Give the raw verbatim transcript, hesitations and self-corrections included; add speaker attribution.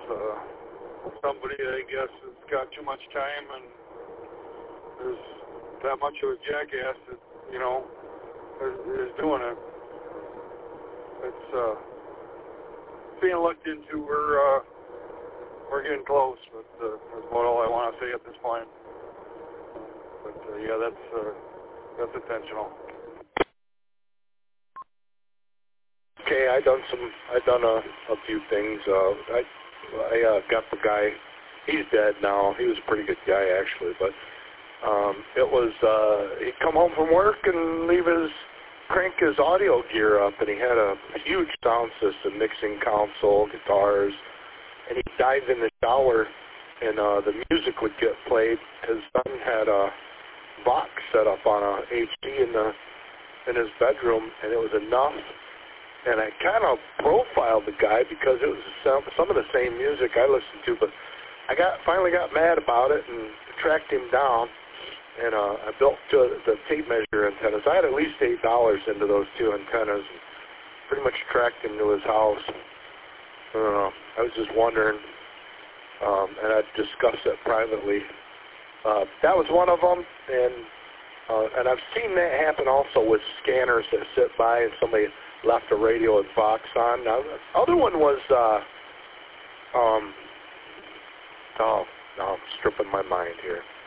Speaker 1: uh, somebody, I guess, has got too much time and is that much of a jackass that, you know, is, is doing it. It's uh, being looked into. We're, uh, we're getting close, but uh, that's about all I want to say at this point. But, uh, yeah, that's, uh, that's intentional.
Speaker 2: Okay, I done some. I done a, a few things. Uh, I I uh, got the guy. He's dead now. He was a pretty good guy actually, but um, it was uh, he'd come home from work and leave his crank his audio gear up, and he had a, a huge sound system, mixing console, guitars, and he'd dive in the shower, and uh, the music would get played. His son had a box set up on a H D in the in his bedroom, and it was enough. And I kind of profiled the guy because it was some, some of the same music I listened to, but I got finally got mad about it and tracked him down, and uh, I built two, the tape measure antennas. I had at least eight dollars into those two antennas, and pretty much tracked him to his house. I don't know. I was just wondering, um, and I discussed it privately. Uh, that was one of them, and uh, and I've seen that happen also with scanners that sit by and somebody left a radio and Fox on. Now, the other one was, uh, um, oh, no, I'm stripping my mind here.